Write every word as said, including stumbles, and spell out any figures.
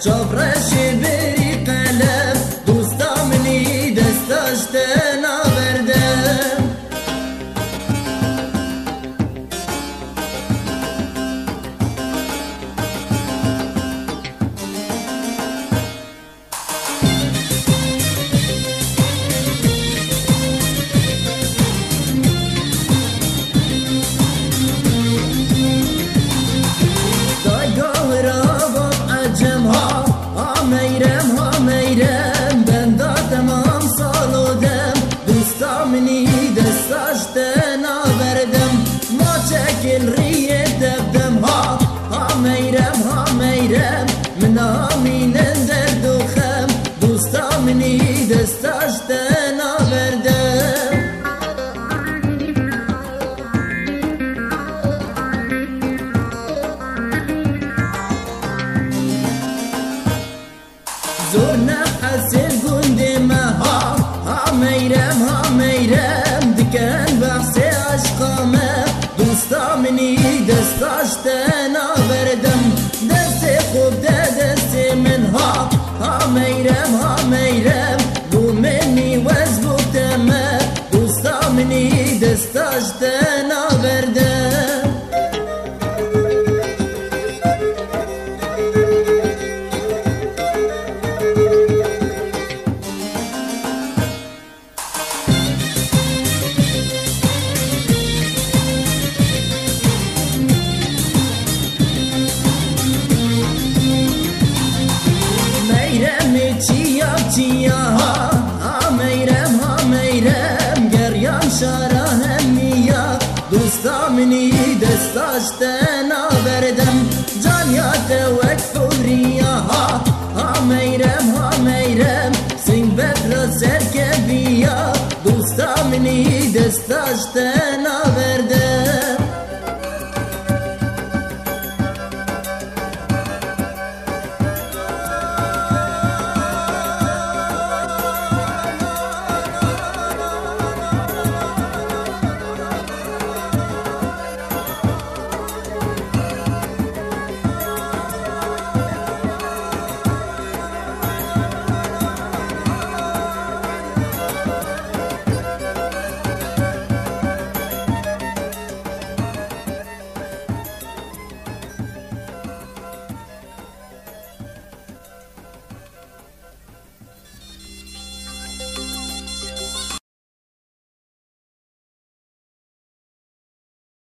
چاپرش بری قلم دوستا منی دستاش ناوردم چکل ریه دبدم ها ها میرم ها میرم من آمینن درد و خم دوستا منی دستاش ناوردم زور نفس گنده ما ها ها میرم ها میرم دکن بحث عشقامه دوستا منی دستاش ناوردم دست خوب ده دست من ها ها میرم ها میرم بو منی وز بودم دوستا منی دستاش ناوردم چیا چیا ها ها میرم ها میرم گریان شارا همیا دوستا منی دستاش ناوردم جان یاد وقت